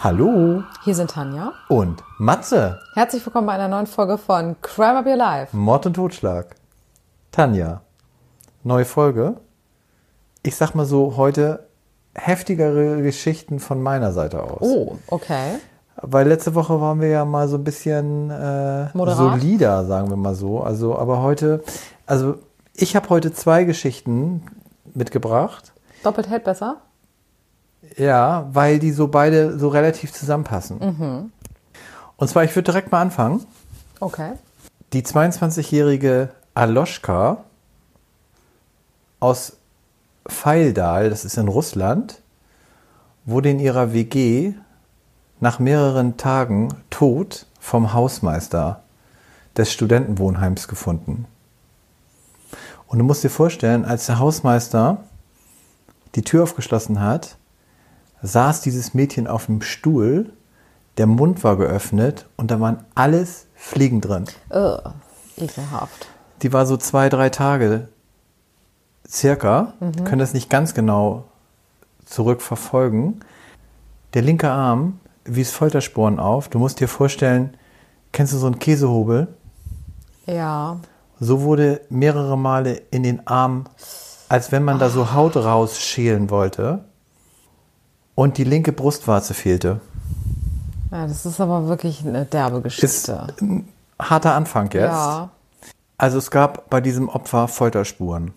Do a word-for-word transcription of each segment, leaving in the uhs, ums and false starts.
Hallo. Hier sind Tanja Und Matze. Herzlich willkommen bei einer neuen Folge von Crime Up Your Life. Mord und Totschlag. Tanja, neue Folge. Ich sag mal so, heute heftigere Geschichten von meiner Seite aus. Oh, okay. Weil letzte Woche waren wir ja mal so ein bisschen äh, solider, sagen wir mal so. Also, aber heute, also ich habe heute zwei Geschichten mitgebracht. Doppelt hält besser? Ja, weil die so beide so relativ zusammenpassen. Mhm. Und zwar, ich würde direkt mal anfangen. Okay. Die zweiundzwanzigjährige Aloschka aus Feildal, das ist in Russland, wurde in ihrer W G nach mehreren Tagen tot vom Hausmeister des Studentenwohnheims gefunden. Und du musst dir vorstellen, als der Hausmeister die Tür aufgeschlossen hat, saß dieses Mädchen auf dem Stuhl, der Mund war geöffnet und da waren alles Fliegen drin. Oh, ekelhaft. Die war so zwei, drei Tage circa, mhm. können das nicht ganz genau zurückverfolgen. Der linke Arm wies Folterspuren auf. Du musst dir vorstellen, kennst du so einen Käsehobel? Ja. So wurde mehrere Male in den Arm, als wenn man da so Haut rausschälen wollte. Und die linke Brustwarze fehlte. Ja, das ist aber wirklich eine derbe Geschichte. Ist ein harter Anfang jetzt. Ja. Also es gab bei diesem Opfer Folterspuren.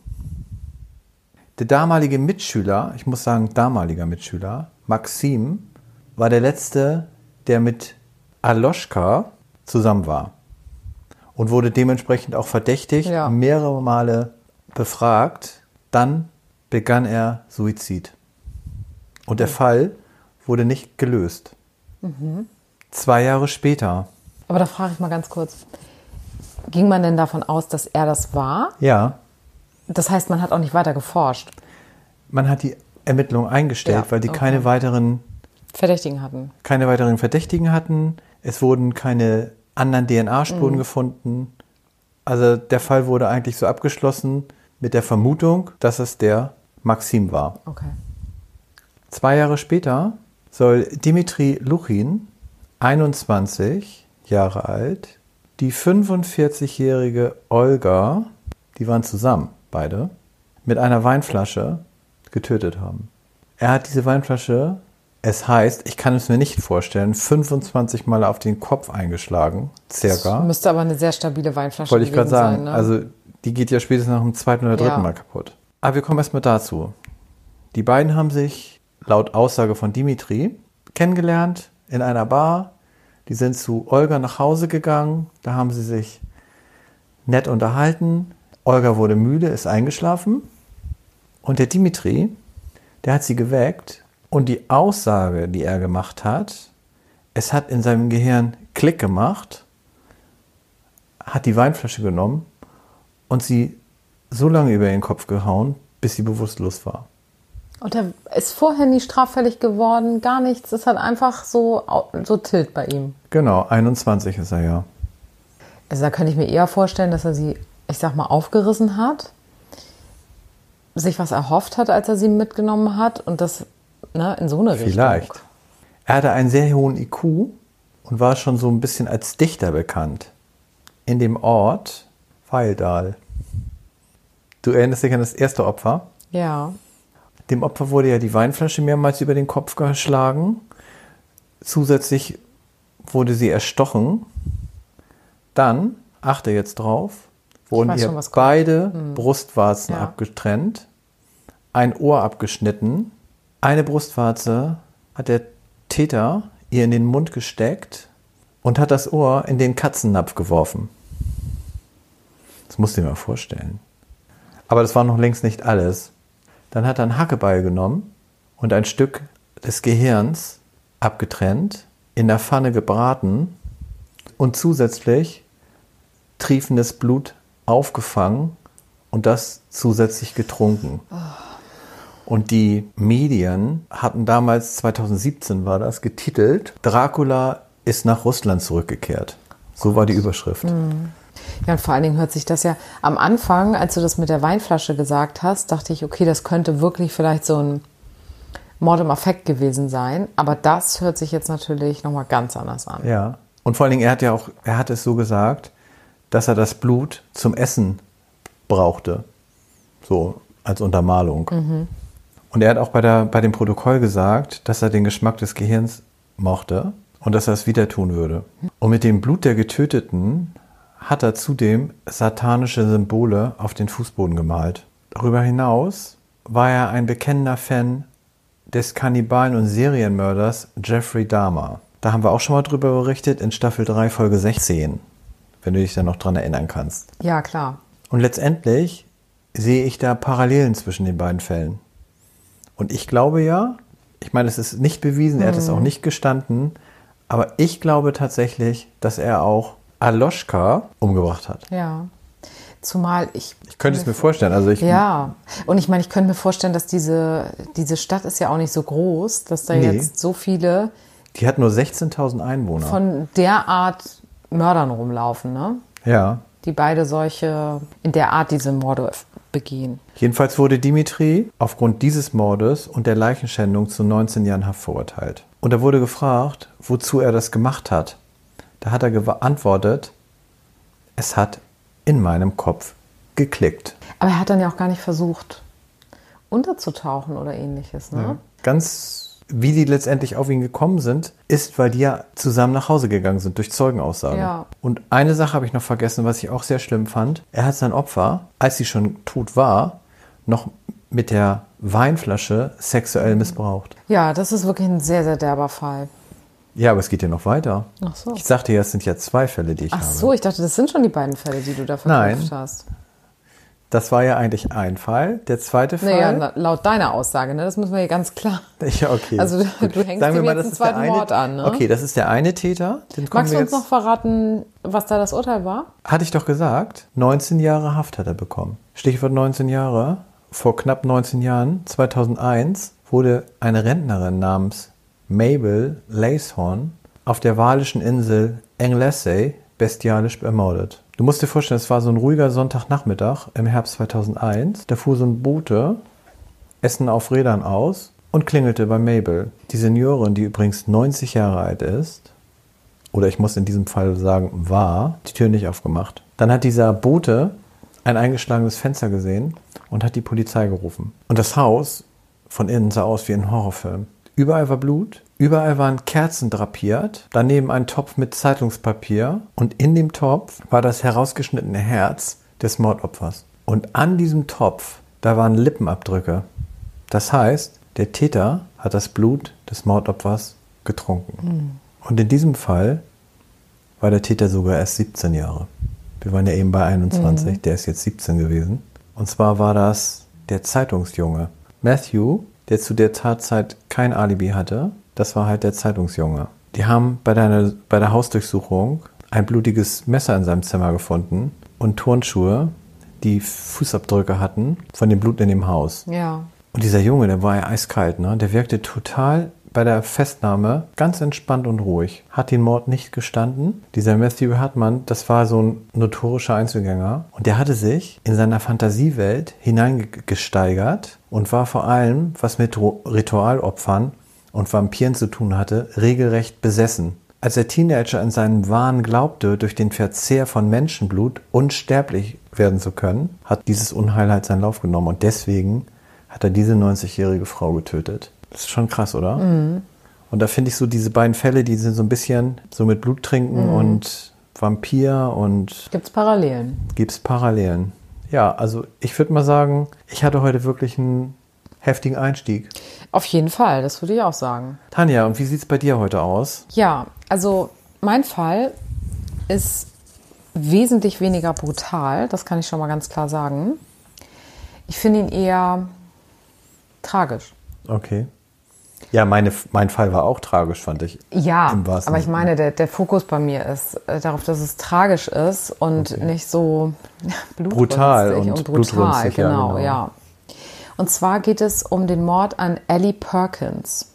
Der damalige Mitschüler, ich muss sagen damaliger Mitschüler, Maxim, war der Letzte, der mit Aloschka zusammen war. Und wurde dementsprechend auch verdächtigt, ja. mehrere Male befragt. Dann begann er Suizid. Und der Fall wurde nicht gelöst. Mhm. Zwei Jahre später. Aber da frage ich mal ganz kurz. Ging man denn davon aus, dass er das war? Ja. Das heißt, man hat auch nicht weiter geforscht? Man hat die Ermittlungen eingestellt, ja, weil die okay. keine weiteren Verdächtigen hatten. Keine weiteren Verdächtigen hatten. Es wurden keine anderen D N A-Spuren mhm. gefunden. Also der Fall wurde eigentlich so abgeschlossen mit der Vermutung, dass es der Maxim war. Okay. Zwei Jahre später soll Dimitri Luchin, einundzwanzig Jahre alt, die fünfundvierzigjährige Olga, die waren zusammen, beide, mit einer Weinflasche getötet haben. Er hat diese Weinflasche, es heißt, ich kann es mir nicht vorstellen, fünfundzwanzig Mal auf den Kopf eingeschlagen, circa. Das müsste aber eine sehr stabile Weinflasche Wollte ich gerade sagen, sein, ne? Also die geht ja spätestens nach dem zweiten oder dritten ja. Mal kaputt. Aber wir kommen erstmal dazu. Die beiden haben sich laut Aussage von Dimitri kennengelernt in einer Bar. Die sind zu Olga nach Hause gegangen. Da haben sie sich nett unterhalten. Olga wurde müde, ist eingeschlafen. Und der Dimitri, der hat sie geweckt. Und die Aussage, die er gemacht hat, es hat in seinem Gehirn Klick gemacht, hat die Weinflasche genommen und sie so lange über ihren Kopf gehauen, bis sie bewusstlos war. Und er ist vorher nie straffällig geworden, gar nichts. Es hat einfach so, so tilt bei ihm. Genau, einundzwanzig ist er ja. Also da könnte ich mir eher vorstellen, dass er sie, ich sag mal, aufgerissen hat, sich was erhofft hat, als er sie mitgenommen hat und das ne, in so eine Richtung. Vielleicht. Er hatte einen sehr hohen I Q und war schon so ein bisschen als Dichter bekannt. In dem Ort Feildal. Du erinnerst dich an das erste Opfer? Ja. Dem Opfer wurde ja die Weinflasche mehrmals über den Kopf geschlagen. Zusätzlich wurde sie erstochen. Dann, achte jetzt drauf, wurden ihr schon, beide hm. Brustwarzen ja. abgetrennt, ein Ohr abgeschnitten. Eine Brustwarze hat der Täter ihr in den Mund gesteckt und hat das Ohr in den Katzennapf geworfen. Das musst du dir mal vorstellen. Aber das war noch längst nicht alles. Dann hat er einen Hackebeil genommen und ein Stück des Gehirns abgetrennt, in der Pfanne gebraten und zusätzlich triefendes Blut aufgefangen und das zusätzlich getrunken. Oh. Und die Medien hatten damals, zweitausendsiebzehn war das, getitelt, Dracula ist nach Russland zurückgekehrt. So war die Überschrift. Mhm. Ja, und vor allen Dingen hört sich das ja am Anfang, als du das mit der Weinflasche gesagt hast, dachte ich, okay, das könnte wirklich vielleicht so ein Mord im Affekt gewesen sein. Aber das hört sich jetzt natürlich nochmal ganz anders an. Ja. Und vor allen Dingen, er hat ja auch, er hat es so gesagt, dass er das Blut zum Essen brauchte. So als Untermalung. Mhm. Und er hat auch bei, der, bei dem Protokoll gesagt, dass er den Geschmack des Gehirns mochte und dass er es wieder tun würde. Und mit dem Blut der Getöteten hat er zudem satanische Symbole auf den Fußboden gemalt. Darüber hinaus war er ein bekennender Fan des Kannibalen und Serienmörders Jeffrey Dahmer. Da haben wir auch schon mal drüber berichtet in Staffel drei, Folge sechzehn, wenn du dich da noch dran erinnern kannst. Ja, klar. Und letztendlich sehe ich da Parallelen zwischen den beiden Fällen. Und ich glaube ja, ich meine, es ist nicht bewiesen, er hat es auch nicht gestanden, aber ich glaube tatsächlich, dass er auch Aloschka umgebracht hat. Ja. Zumal ich... Ich könnte es mir vorstellen. Also ich, ja, und ich meine, ich könnte mir vorstellen, dass diese, diese Stadt ist ja auch nicht so groß, dass da nee. jetzt so viele... Die hat nur sechzehntausend Einwohner. Von der Art Mördern rumlaufen, ne? Ja. Die beide solche, in der Art diese Morde begehen. Jedenfalls wurde Dimitri aufgrund dieses Mordes und der Leichenschändung zu neunzehn Jahren Haft verurteilt. Und er wurde gefragt, wozu er das gemacht hat. Da hat er geantwortet, es hat in meinem Kopf geklickt. Aber er hat dann ja auch gar nicht versucht, unterzutauchen oder ähnliches, ne? Ja. Ganz wie die letztendlich auf ihn gekommen sind, ist, weil die ja zusammen nach Hause gegangen sind durch Zeugenaussagen. Ja. Und eine Sache habe ich noch vergessen, was ich auch sehr schlimm fand. Er hat sein Opfer, als sie schon tot war, noch mit der Weinflasche sexuell missbraucht. Ja, das ist wirklich ein sehr, sehr derber Fall. Ja, aber es geht ja noch weiter. Ach so. Ich sagte ja, es sind ja zwei Fälle, die ich Ach habe. Ach so, ich dachte, das sind schon die beiden Fälle, die du da verknüpft hast. Das war ja eigentlich ein Fall. Der zweite Fall... Naja, laut deiner Aussage, ne? Das müssen wir hier ganz klar... Ja, okay. Also du, du hängst Sagen wir dem mal, jetzt das einen ist der zweiten eine, Mord an, ne? Okay, das ist der eine Täter. Den Magst du uns jetzt, noch verraten, was da das Urteil war? Hatte ich doch gesagt. neunzehn Jahre Haft hat er bekommen. Stichwort neunzehn Jahre. Vor knapp neunzehn Jahren, zweitausendeins, wurde eine Rentnerin namens Mabel Lacehorn auf der walischen Insel Anglesey bestialisch ermordet. Du musst dir vorstellen, es war so ein ruhiger Sonntagnachmittag im Herbst zweitausendeins. Da fuhr so ein Bote Essen auf Rädern aus und klingelte bei Mabel. Die Seniorin, die übrigens neunzig Jahre alt ist, oder ich muss in diesem Fall sagen, war, die Tür nicht aufgemacht. Dann hat dieser Bote ein eingeschlagenes Fenster gesehen und hat die Polizei gerufen. Und das Haus von innen sah aus wie ein Horrorfilm. Überall war Blut, überall waren Kerzen drapiert, daneben ein Topf mit Zeitungspapier und in dem Topf war das herausgeschnittene Herz des Mordopfers. Und an diesem Topf, da waren Lippenabdrücke. Das heißt, der Täter hat das Blut des Mordopfers getrunken. Mhm. Und in diesem Fall war der Täter sogar erst siebzehn Jahre. Wir waren ja eben bei einundzwanzig, mhm. Der ist jetzt siebzehn gewesen. Und zwar war das der Zeitungsjunge. Matthew, der zu der Tatzeit kein Alibi hatte, das war halt der Zeitungsjunge. Die haben bei der, bei der Hausdurchsuchung ein blutiges Messer in seinem Zimmer gefunden und Turnschuhe, die Fußabdrücke hatten von dem Blut in dem Haus. Ja. Und dieser Junge, der war ja eiskalt, ne? Der wirkte total bei der Festnahme ganz entspannt und ruhig. Hat den Mord nicht gestanden. Dieser Matthew Hartmann, das war so ein notorischer Einzelgänger. Und der hatte sich in seiner Fantasiewelt hineingesteigert und war vor allem, was mit Ritualopfern und Vampiren zu tun hatte, regelrecht besessen. Als der Teenager in seinem Wahn glaubte, durch den Verzehr von Menschenblut unsterblich werden zu können, hat dieses Unheil halt seinen Lauf genommen. Und deswegen hat er diese neunzigjährige Frau getötet. Das ist schon krass, oder? Mhm. Und da finde ich so diese beiden Fälle, die sind so ein bisschen so mit Blut trinken mhm. und Vampir und... Gibt's Parallelen? Gibt's Parallelen. Ja, also ich würde mal sagen, ich hatte heute wirklich einen heftigen Einstieg. Auf jeden Fall, das würde ich auch sagen. Tanja, und wie sieht's bei dir heute aus? Ja, also mein Fall ist wesentlich weniger brutal, das kann ich schon mal ganz klar sagen. Ich finde ihn eher tragisch. Okay. Ja, meine, mein Fall war auch tragisch, fand ich. Ja, aber ich meine, der, der Fokus bei mir ist äh, darauf, dass es tragisch ist und okay. nicht so brutal und, und brutal. Genau, ja, genau, ja. Und zwar geht es um den Mord an Ellie Perkins.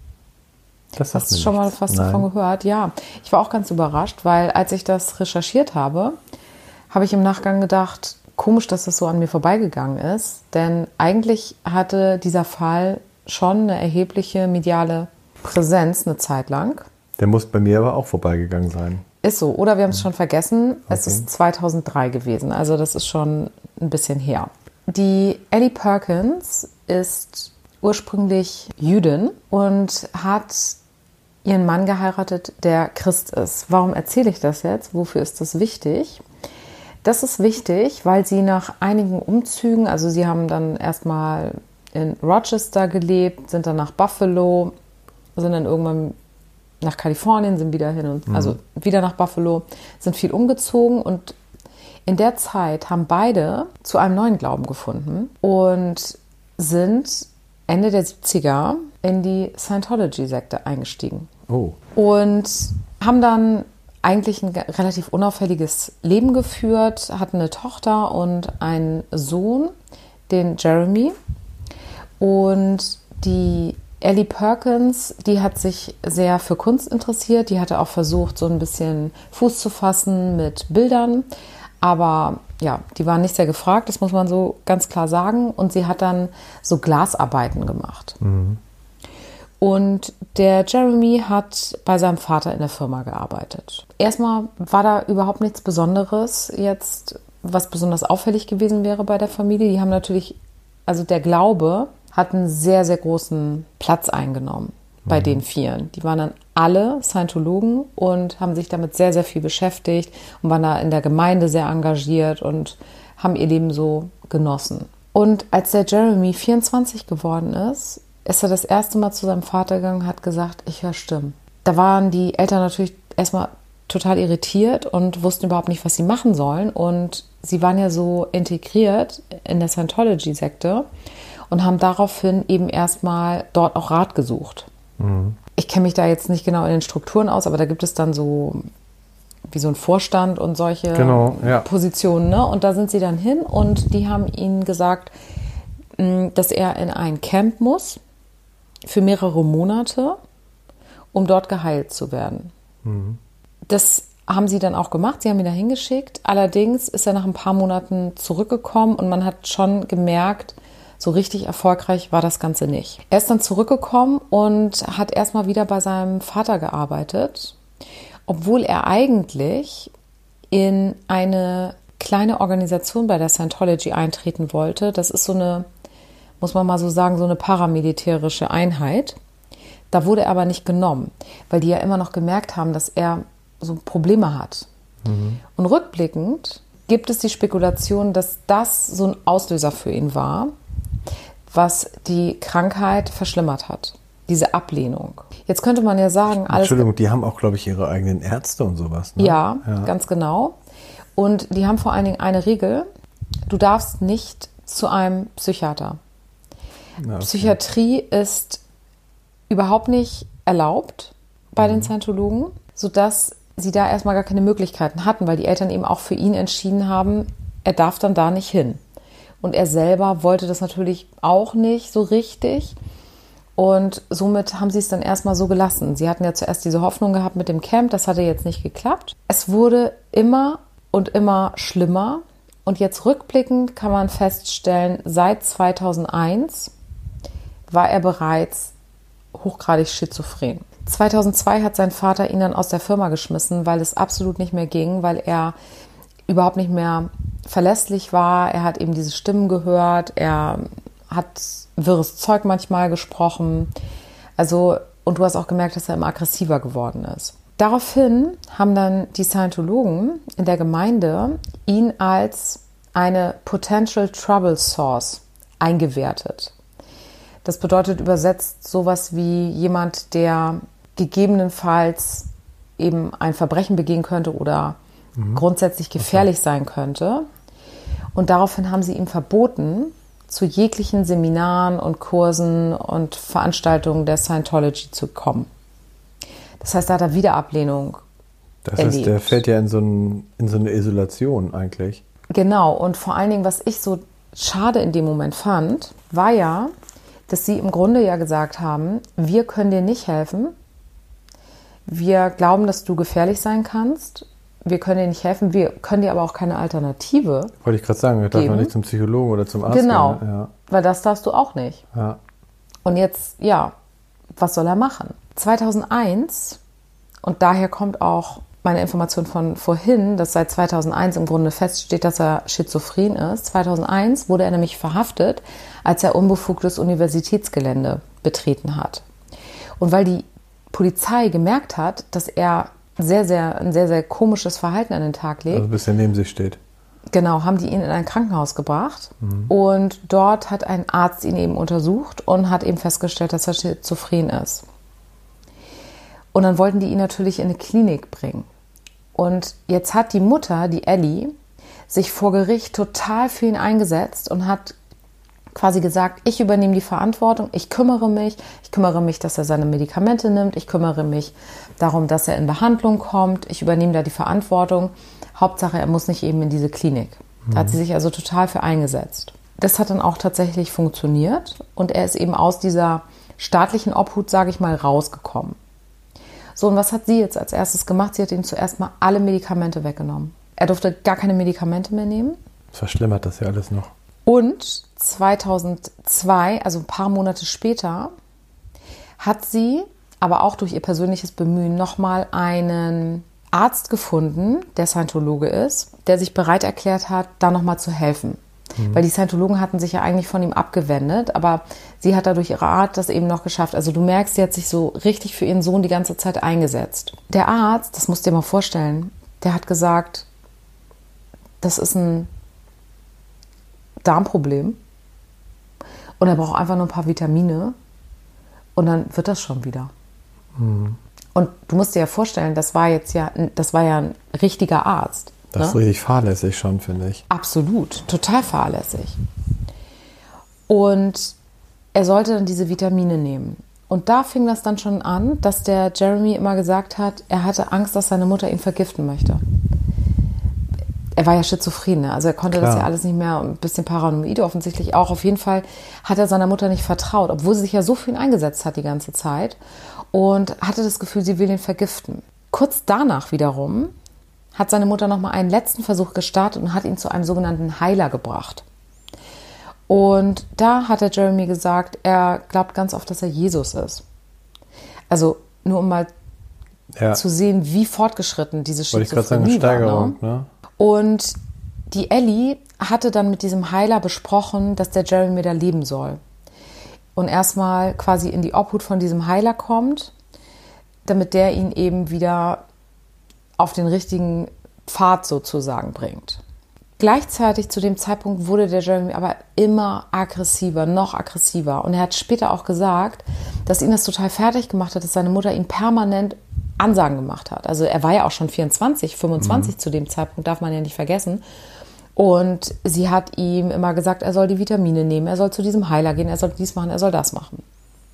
Das sagt Hast du schon mal was davon gehört? Ja, ich war auch ganz überrascht, weil als ich das recherchiert habe, habe ich im Nachgang gedacht, komisch, dass das so an mir vorbeigegangen ist, denn eigentlich hatte dieser Fall schon eine erhebliche mediale Präsenz eine Zeit lang. Der muss bei mir aber auch vorbeigegangen sein. Ist so, oder wir haben es schon vergessen, okay. Es ist zweitausenddrei gewesen, also das ist schon ein bisschen her. Die Ellie Perkins ist ursprünglich Jüdin und hat ihren Mann geheiratet, der Christ ist. Warum erzähle ich das jetzt? Wofür ist das wichtig? Das ist wichtig, weil sie nach einigen Umzügen, also sie haben dann erstmal in Rochester gelebt, sind dann nach Buffalo, sind dann irgendwann nach Kalifornien, sind wieder hin und mhm. also wieder nach Buffalo, sind viel umgezogen und in der Zeit haben beide zu einem neuen Glauben gefunden und sind Ende der siebziger in die Scientology-Sekte eingestiegen. Oh. Und haben dann eigentlich ein relativ unauffälliges Leben geführt, hatten eine Tochter und einen Sohn, den Jeremy. Und die Ellie Perkins, die hat sich sehr für Kunst interessiert. Die hatte auch versucht, so ein bisschen Fuß zu fassen mit Bildern. Aber ja, die waren nicht sehr gefragt, das muss man so ganz klar sagen. Und sie hat dann so Glasarbeiten gemacht. Mhm. Und der Jeremy hat bei seinem Vater in der Firma gearbeitet. Erstmal war da überhaupt nichts Besonderes jetzt, was besonders auffällig gewesen wäre bei der Familie. Die haben natürlich, also der Glaube hat einen sehr, sehr großen Platz eingenommen bei mhm. den Vieren. Die waren dann alle Scientologen und haben sich damit sehr, sehr viel beschäftigt und waren da in der Gemeinde sehr engagiert und haben ihr Leben so genossen. Und als der Jeremy vierundzwanzig geworden ist, ist er das erste Mal zu seinem Vater gegangen und hat gesagt, ich höre Stimmen. Da waren die Eltern natürlich erstmal total irritiert und wussten überhaupt nicht, was sie machen sollen. Und sie waren ja so integriert in der Scientology-Sekte und haben daraufhin eben erstmal dort auch Rat gesucht. Mhm. Ich kenne mich da jetzt nicht genau in den Strukturen aus, aber da gibt es dann so wie so ein Vorstand und solche genau, ja. Positionen. Ne? Und da sind sie dann hin und die haben ihnen gesagt, dass er in ein Camp muss für mehrere Monate, um dort geheilt zu werden. Mhm. Das haben sie dann auch gemacht. Sie haben ihn da hingeschickt. Allerdings ist er nach ein paar Monaten zurückgekommen und man hat schon gemerkt, so richtig erfolgreich war das Ganze nicht. Er ist dann zurückgekommen und hat erstmal wieder bei seinem Vater gearbeitet, obwohl er eigentlich in eine kleine Organisation bei der Scientology eintreten wollte. Das ist so eine, muss man mal so sagen, so eine paramilitärische Einheit. Da wurde er aber nicht genommen, weil die ja immer noch gemerkt haben, dass er so Probleme hat. Mhm. Und rückblickend gibt es die Spekulation, dass das so ein Auslöser für ihn war, was die Krankheit verschlimmert hat. Diese Ablehnung. Jetzt könnte man ja sagen, alles... Entschuldigung, die haben auch, glaube ich, ihre eigenen Ärzte und sowas. Ne? Ja, ja, ganz genau. Und die haben vor allen Dingen eine Regel. Du darfst nicht zu einem Psychiater. Ja, okay. Psychiatrie ist überhaupt nicht erlaubt bei mhm. den Scientologen, sodass sie da erstmal gar keine Möglichkeiten hatten, weil die Eltern eben auch für ihn entschieden haben, er darf dann da nicht hin. Und er selber wollte das natürlich auch nicht so richtig. Und somit haben sie es dann erstmal so gelassen. Sie hatten ja zuerst diese Hoffnung gehabt mit dem Camp, das hatte jetzt nicht geklappt. Es wurde immer und immer schlimmer. Und jetzt rückblickend kann man feststellen, seit zweitausendeins war er bereits hochgradig schizophren. zweitausendzwei hat sein Vater ihn dann aus der Firma geschmissen, weil es absolut nicht mehr ging, weil er überhaupt nicht mehr verlässlich war. Er hat eben diese Stimmen gehört, er hat wirres Zeug manchmal gesprochen. Also, und du hast auch gemerkt, dass er immer aggressiver geworden ist. Daraufhin haben dann die Scientologen in der Gemeinde ihn als eine Potential Trouble Source eingewertet. Das bedeutet übersetzt sowas wie jemand, der gegebenenfalls eben ein Verbrechen begehen könnte oder mhm. grundsätzlich gefährlich okay. sein könnte. Und daraufhin haben sie ihm verboten, zu jeglichen Seminaren und Kursen und Veranstaltungen der Scientology zu kommen. Das heißt, da hat er wieder Ablehnung Das heißt, erlebt. Der fällt ja in so, ein, in so eine Isolation eigentlich. Genau, und vor allen Dingen, was ich so schade in dem Moment fand, war ja, dass sie im Grunde ja gesagt haben, wir können dir nicht helfen, wir glauben, dass du gefährlich sein kannst, wir können dir nicht helfen, wir können dir aber auch keine Alternative Wollte ich gerade sagen, da darf man nicht zum Psychologen oder zum Arzt Genau, gehen. Ja. Weil das darfst du auch nicht. Ja. Und jetzt, ja, was soll er machen? zweitausendeins, und daher kommt auch meine Information von vorhin, dass seit zweitausendeins im Grunde feststeht, dass er schizophren ist. zweitausendeins wurde er nämlich verhaftet, als er unbefugtes Universitätsgelände betreten hat. Und weil die Polizei gemerkt hat, dass er sehr, sehr, ein sehr, sehr komisches Verhalten an den Tag legt. Also bis er neben sich steht. Genau, haben die ihn in ein Krankenhaus gebracht. Mhm. Und dort hat ein Arzt ihn eben untersucht und hat eben festgestellt, dass er schizophren ist. Und dann wollten die ihn natürlich in eine Klinik bringen. Und jetzt hat die Mutter, die Ellie, sich vor Gericht total für ihn eingesetzt und hat quasi gesagt, ich übernehme die Verantwortung, ich kümmere mich, ich kümmere mich, dass er seine Medikamente nimmt, ich kümmere mich darum, dass er in Behandlung kommt, ich übernehme da die Verantwortung. Hauptsache, er muss nicht eben in diese Klinik. Da hat sie sich also total für eingesetzt. Das hat dann auch tatsächlich funktioniert und er ist eben aus dieser staatlichen Obhut, sage ich mal, rausgekommen. So, und was hat sie jetzt als erstes gemacht? Sie hat ihm zuerst mal alle Medikamente weggenommen. Er durfte gar keine Medikamente mehr nehmen. Verschlimmert das ja alles noch. Und zweitausendzwei, also ein paar Monate später, hat sie, aber auch durch ihr persönliches Bemühen, nochmal einen Arzt gefunden, der Scientologe ist, der sich bereit erklärt hat, da nochmal zu helfen. Mhm. Weil die Scientologen hatten sich ja eigentlich von ihm abgewendet, aber sie hat da durch ihre Art das eben noch geschafft. Also du merkst, sie hat sich so richtig für ihren Sohn die ganze Zeit eingesetzt. Der Arzt, das musst du dir mal vorstellen, der hat gesagt, das ist ein Darmproblem und er braucht einfach nur ein paar Vitamine und dann wird das schon wieder. Mhm. Und du musst dir ja vorstellen, das war jetzt ja, das war ja ein richtiger Arzt. Das ne? ist richtig fahrlässig schon, finde ich. Absolut, total fahrlässig. Und er sollte dann diese Vitamine nehmen. Und da fing das dann schon an, dass der Jeremy immer gesagt hat, er hatte Angst, dass seine Mutter ihn vergiften möchte. Er war ja schizophren, ne? Also er konnte Klar. das ja alles nicht mehr, ein bisschen paranoid offensichtlich auch. Auf jeden Fall hat er seiner Mutter nicht vertraut, obwohl sie sich ja so für ihn eingesetzt hat die ganze Zeit und hatte das Gefühl, sie will ihn vergiften. Kurz danach wiederum hat seine Mutter nochmal einen letzten Versuch gestartet und hat ihn zu einem sogenannten Heiler gebracht. Und da hat der Jeremy gesagt, er glaubt ganz oft, dass er Jesus ist. Also nur um mal ja. zu sehen, wie fortgeschritten diese Schizophrenie war. Ne? Ne? Und die Ellie hatte dann mit diesem Heiler besprochen, dass der Jeremy da leben soll. Und erstmal quasi in die Obhut von diesem Heiler kommt, damit der ihn eben wieder auf den richtigen Pfad sozusagen bringt. Gleichzeitig zu dem Zeitpunkt wurde der Jeremy aber immer aggressiver, noch aggressiver. Und er hat später auch gesagt, dass ihn das total fertig gemacht hat, dass seine Mutter ihn permanent Ansagen gemacht hat. Also er war ja auch schon vierundzwanzig, fünfundzwanzig mhm. zu dem Zeitpunkt, darf man ja nicht vergessen. Und sie hat ihm immer gesagt, er soll die Vitamine nehmen, er soll zu diesem Heiler gehen, er soll dies machen, er soll das machen.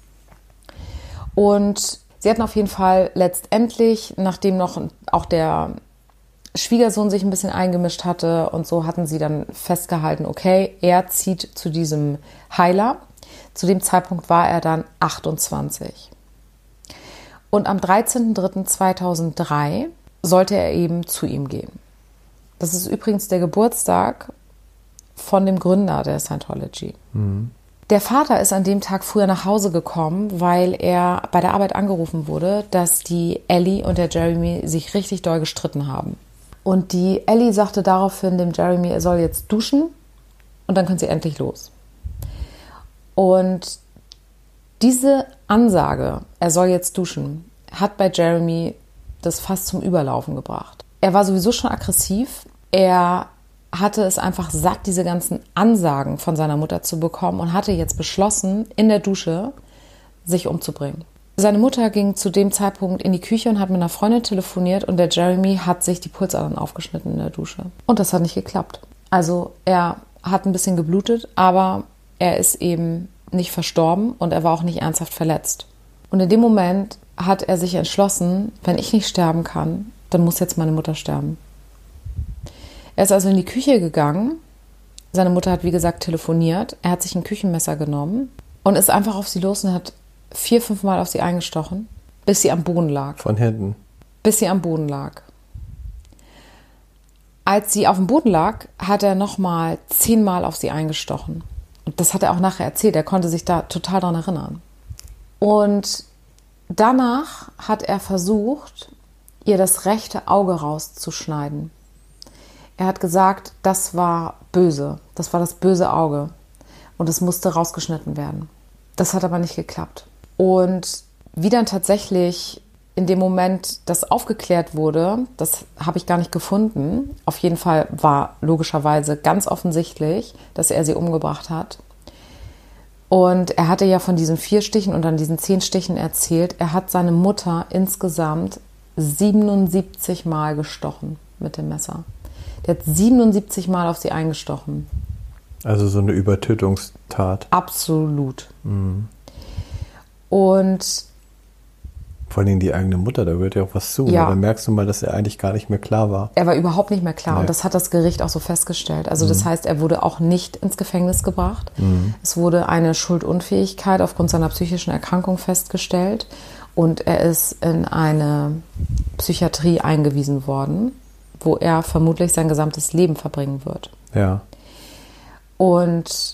Und sie hatten auf jeden Fall letztendlich, nachdem noch auch der Schwiegersohn sich ein bisschen eingemischt hatte und so, hatten sie dann festgehalten, okay, er zieht zu diesem Heiler. Zu dem Zeitpunkt war er dann achtundzwanzig. Und am dreizehnten dritten zweitausenddrei sollte er eben zu ihm gehen. Das ist übrigens der Geburtstag von dem Gründer der Scientology. Mhm. Der Vater ist an dem Tag früher nach Hause gekommen, weil er bei der Arbeit angerufen wurde, dass die Ellie und der Jeremy sich richtig doll gestritten haben. Und die Ellie sagte daraufhin dem Jeremy, er soll jetzt duschen und dann können sie endlich los. Und diese Ansage, er soll jetzt duschen, hat bei Jeremy das fast zum Überlaufen gebracht. Er war sowieso schon aggressiv. Er hatte es einfach satt, diese ganzen Ansagen von seiner Mutter zu bekommen und hatte jetzt beschlossen, in der Dusche sich umzubringen. Seine Mutter ging zu dem Zeitpunkt in die Küche und hat mit einer Freundin telefoniert und der Jeremy hat sich die Pulsadern aufgeschnitten in der Dusche. Und das hat nicht geklappt. Also er hat ein bisschen geblutet, aber er ist eben nicht verstorben und er war auch nicht ernsthaft verletzt. Und in dem Moment hat er sich entschlossen, wenn ich nicht sterben kann, dann muss jetzt meine Mutter sterben. Er ist also in die Küche gegangen. Seine Mutter hat, wie gesagt, telefoniert. Er hat sich ein Küchenmesser genommen und ist einfach auf sie los und hat vier, fünf Mal auf sie eingestochen, bis sie am Boden lag. Von hinten? Bis sie am Boden lag. Als sie auf dem Boden lag, hat er nochmal zehnmal auf sie eingestochen. Und das hat er auch nachher erzählt. Er konnte sich da total daran erinnern. Und danach hat er versucht, ihr das rechte Auge rauszuschneiden. Er hat gesagt, das war böse. Das war das böse Auge. Und es musste rausgeschnitten werden. Das hat aber nicht geklappt. Und wie dann tatsächlich in dem Moment das aufgeklärt wurde, das habe ich gar nicht gefunden. Auf jeden Fall war logischerweise ganz offensichtlich, dass er sie umgebracht hat. Und er hatte ja von diesen vier Stichen und dann diesen zehn Stichen erzählt. Er hat seine Mutter insgesamt siebenundsiebzig Mal gestochen mit dem Messer. Der hat siebenundsiebzig Mal auf sie eingestochen. Also so eine Übertötungstat. Absolut. Mhm. Und vor allem die eigene Mutter, da gehört ja auch was zu. Ja. Da merkst du mal, dass er eigentlich gar nicht mehr klar war. Er war überhaupt nicht mehr klar. Nee. Und das hat das Gericht auch so festgestellt. Also das Mhm. heißt, er wurde auch nicht ins Gefängnis gebracht. Mhm. Es wurde eine Schuldunfähigkeit aufgrund seiner psychischen Erkrankung festgestellt. Und er ist in eine Psychiatrie eingewiesen worden, wo er vermutlich sein gesamtes Leben verbringen wird. Ja. Und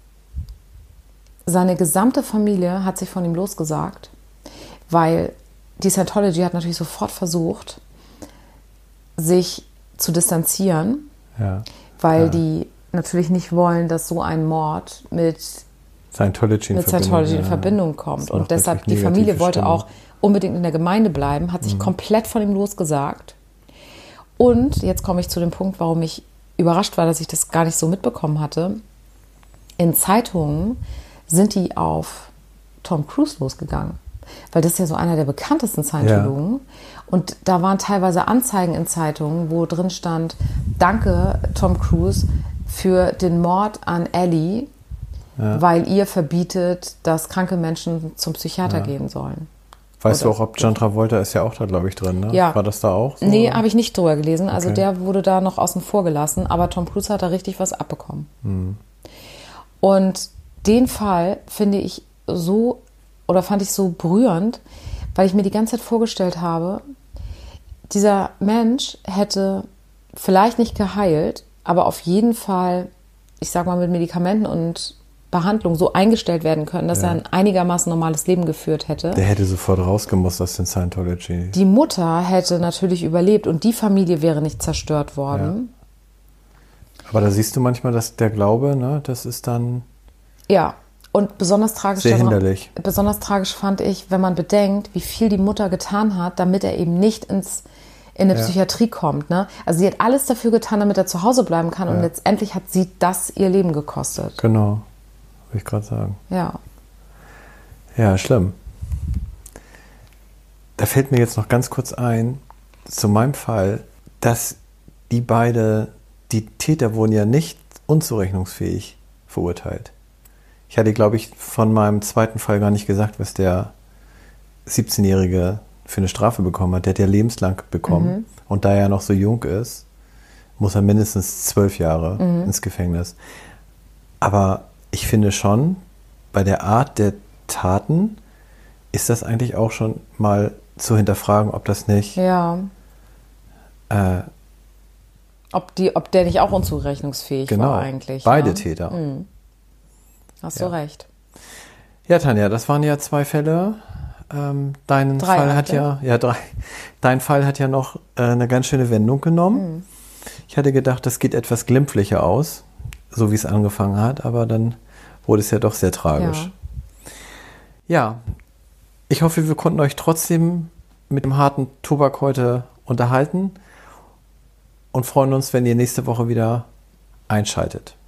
seine gesamte Familie hat sich von ihm losgesagt, weil die Scientology hat natürlich sofort versucht, sich zu distanzieren, Ja. weil Ja. die natürlich nicht wollen, dass so ein Mord mit, Scientology in mit Verbindung, Scientology in ja. Verbindung Das kommt. macht Und deshalb, die natürlich Familie negative wollte Stimmung. auch unbedingt in der Gemeinde bleiben, hat sich Mhm. komplett von ihm losgesagt. Und jetzt komme ich zu dem Punkt, warum ich überrascht war, dass ich das gar nicht so mitbekommen hatte. In Zeitungen sind die auf Tom Cruise losgegangen. Weil das ist ja so einer der bekanntesten Scientologen. Ja. Und da waren teilweise Anzeigen in Zeitungen, wo drin stand, danke Tom Cruise für den Mord an Ellie, ja. weil ihr verbietet, dass kranke Menschen zum Psychiater ja. gehen sollen. Weißt Oder du auch, ob John Travolta ist ja auch da, glaube ich, drin, ne? Ja. War das da auch so? Nee, habe ich nicht drüber gelesen. Also Okay. der wurde da noch außen vor gelassen, aber Tom Cruise hat da richtig was abbekommen. Hm. Und den Fall finde ich so, oder fand ich so berührend, weil ich mir die ganze Zeit vorgestellt habe, dieser Mensch hätte vielleicht nicht geheilt, aber auf jeden Fall, ich sag mal, mit Medikamenten und Behandlung so eingestellt werden können, dass Ja. er ein einigermaßen normales Leben geführt hätte. Der hätte sofort rausgemusst aus den Scientology. Die Mutter hätte natürlich überlebt und die Familie wäre nicht zerstört worden. Ja. Aber da siehst du manchmal, dass der Glaube, ne, das ist dann Ja, und besonders tragisch, sehr daran, hinderlich. besonders tragisch fand ich, wenn man bedenkt, wie viel die Mutter getan hat, damit er eben nicht ins, in eine Ja. Psychiatrie kommt. Ne? Also sie hat alles dafür getan, damit er zu Hause bleiben kann, Ja. und letztendlich hat sie das ihr Leben gekostet. Genau, würde ich gerade sagen. Ja. Ja, schlimm. Da fällt mir jetzt noch ganz kurz ein, zu meinem Fall, dass die beide, die Täter wurden ja nicht unzurechnungsfähig verurteilt. Ich hatte, glaube ich, von meinem zweiten Fall gar nicht gesagt, was der siebzehnjährige für eine Strafe bekommen hat. Der hat ja lebenslang bekommen. Mhm. Und da er noch so jung ist, muss er mindestens zwölf Jahre Mhm. ins Gefängnis. Aber ich finde schon, bei der Art der Taten ist das eigentlich auch schon mal zu hinterfragen, ob das nicht Ja. äh, Ob, die, ob der nicht auch unzurechnungsfähig genau, war eigentlich. beide ne? Täter. Mhm. Hast Ja. du recht. Ja, Tanja, das waren ja zwei Fälle. Ähm, dein Drei Fall hat Akte. ja, ja drei. Dein Fall hat ja noch äh, eine ganz schöne Wendung genommen. Mhm. Ich hatte gedacht, das geht etwas glimpflicher aus, so wie es angefangen hat, aber dann wurde es ja doch sehr tragisch. Ja, ich hoffe, wir konnten euch trotzdem mit dem harten Tobak heute unterhalten und freuen uns, wenn ihr nächste Woche wieder einschaltet.